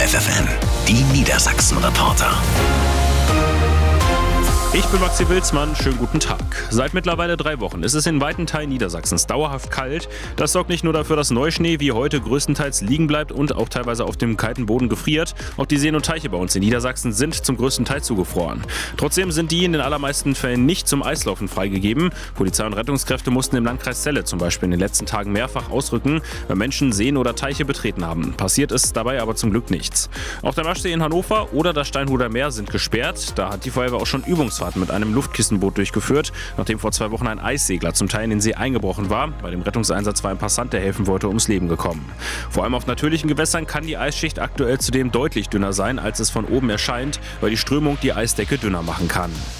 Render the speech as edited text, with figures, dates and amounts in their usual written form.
FFN, die Niedersachsen-Reporter. Ich bin Maxi Wilsmann, schönen guten Tag. Seit mittlerweile 3 Wochen ist es in weiten Teilen Niedersachsens dauerhaft kalt. Das sorgt nicht nur dafür, dass Neuschnee wie heute größtenteils liegen bleibt und auch teilweise auf dem kalten Boden gefriert. Auch die Seen und Teiche bei uns in Niedersachsen sind zum größten Teil zugefroren. Trotzdem sind die in den allermeisten Fällen nicht zum Eislaufen freigegeben. Polizei und Rettungskräfte mussten im Landkreis Celle zum Beispiel in den letzten Tagen mehrfach ausrücken, wenn Menschen Seen oder Teiche betreten haben. Passiert ist dabei aber zum Glück nichts. Auch der Maschsee in Hannover oder das Steinhuder Meer sind gesperrt. Da hat die Feuerwehr auch schon Übungsfahrten mit einem Luftkissenboot durchgeführt, nachdem vor 2 Wochen ein Eissegler zum Teil in den See eingebrochen war. Bei dem Rettungseinsatz war ein Passant, der helfen wollte, ums Leben gekommen. Vor allem auf natürlichen Gewässern kann die Eisschicht aktuell zudem deutlich dünner sein, als es von oben erscheint, weil die Strömung die Eisdecke dünner machen kann.